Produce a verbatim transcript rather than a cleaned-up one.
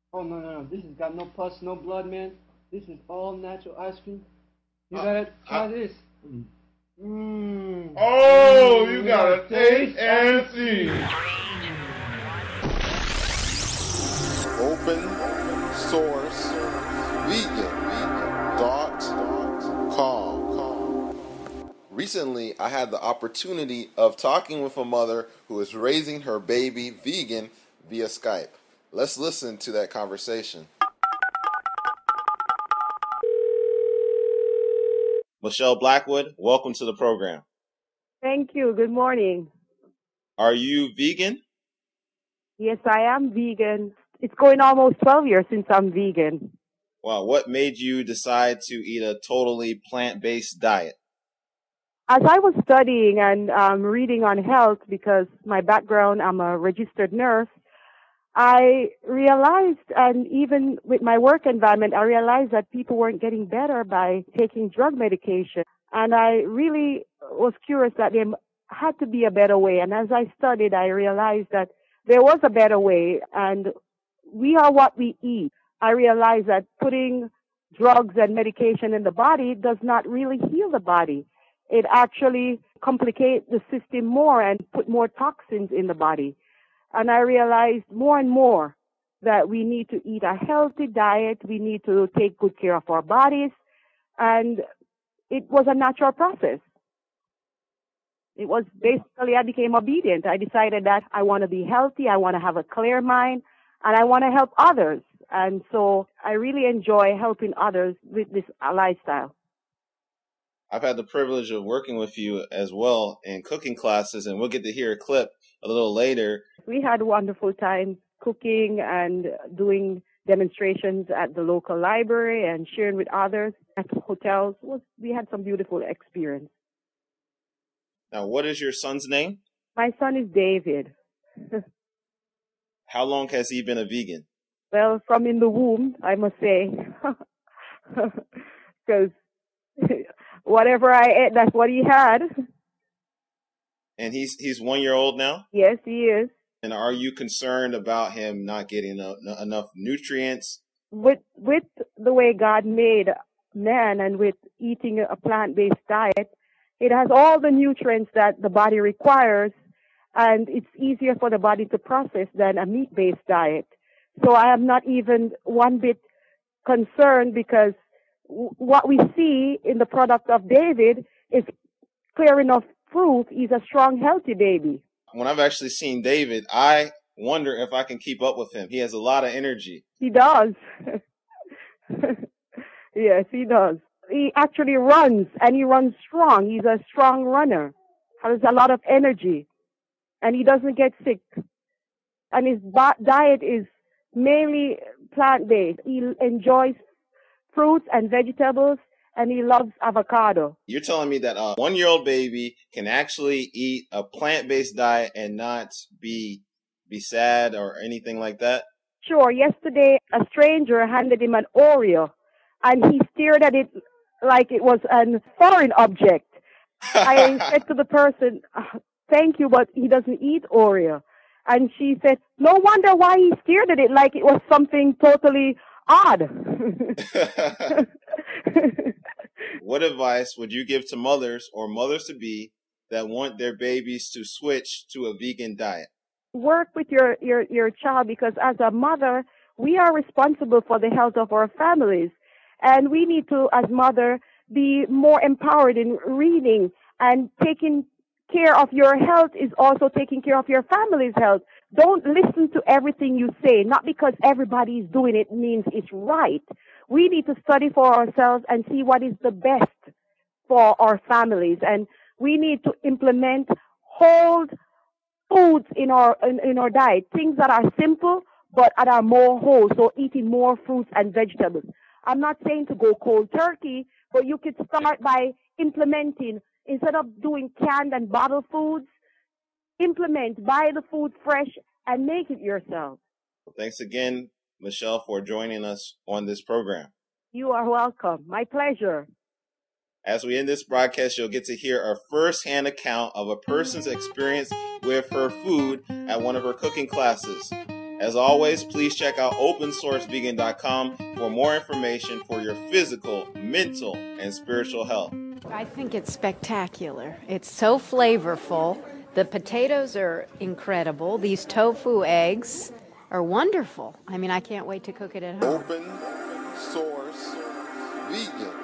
Oh no no no! This has got no pus, no blood, man. This is all natural ice cream. You Uh, gotta try uh, this. Mmm. oh, Mmm. you You gotta gotta taste taste and and see. see. Open source vegan dot com. Recently, I had the opportunity of talking with a mother who is raising her baby vegan via Skype. Let's listen to that conversation. Michelle Blackwood, welcome to the program. Thank you. Good morning. Are you vegan? Yes, I am vegan. It's going almost twelve years since I'm vegan. Wow, what made you decide to eat a totally plant-based diet? As I was studying and um, reading on health, because my background, I'm a registered nurse, I realized, and even with my work environment, I realized that people weren't getting better by taking drug medication. And I really was curious that there had to be a better way. And as I studied, I realized that there was a better way, and we are what we eat. I realized that putting drugs and medication in the body does not really heal the body. It actually complicates the system more and put more toxins in the body. And I realized more and more that we need to eat a healthy diet. We need to take good care of our bodies. And it was a natural process. It was basically, I became obedient. I decided that I want to be healthy. I want to have a clear mind, and I want to help others. And so I really enjoy helping others with this lifestyle. I've had the privilege of working with you as well in cooking classes, and we'll get to hear a clip a little later. We had wonderful time cooking and doing demonstrations at the local library and sharing with others at hotels. We had some beautiful experience. Now, what is your son's name? My son is David. How long has he been a vegan? Well, from in the womb, I must say. Because whatever I ate, that's what he had. And he's he's one year old now? Yes, he is. And are you concerned about him not getting enough, enough nutrients? With with the way God made man and with eating a plant-based diet, it has all the nutrients that the body requires, and it's easier for the body to process than a meat-based diet. So I am not even one bit concerned, because w- what we see in the product of David is clear enough proof he's a strong, healthy baby. When I've actually seen David, I wonder if I can keep up with him. He has a lot of energy. He does. Yes, he does. He actually runs, and he runs strong. He's a strong runner, has a lot of energy, and he doesn't get sick. And his ba- diet is mainly plant-based. He enjoys fruits and vegetables, and he loves avocado. You're telling me that a one-year-old baby can actually eat a plant-based diet and not be be sad or anything like that? Sure. Yesterday, a stranger handed him an Oreo, and he stared at it like it was a foreign object. I said to the person, thank you, but he doesn't eat Oreo. And she said, no wonder why he stared at it like it was something totally odd. What advice would you give to mothers or mothers-to-be that want their babies to switch to a vegan diet? Work with your, your, your child, because as a mother, we are responsible for the health of our families. And we need to, as mother, be more empowered in reading, and taking care of your health is also taking care of your family's health. Don't listen to everything you say. Not because everybody is doing it means it's right. We need to study for ourselves and see what is the best for our families. And we need to implement whole foods in our in, in our diet, things that are simple but that are more whole. So eating more fruits and vegetables. I'm not saying to go cold turkey, but you could start by implementing, instead of doing canned and bottled foods, implement, buy the food fresh and make it yourself. Thanks again, Michelle, for joining us on this program. You are welcome. My pleasure. As we end this broadcast, you'll get to hear a first-hand account of a person's experience with her food at one of her cooking classes. As always, please check out open source vegan dot com for more information for your physical, mental, and spiritual health. I think it's spectacular. It's so flavorful. The potatoes are incredible. These tofu eggs are wonderful. I mean, I can't wait to cook it at home. Open source vegan.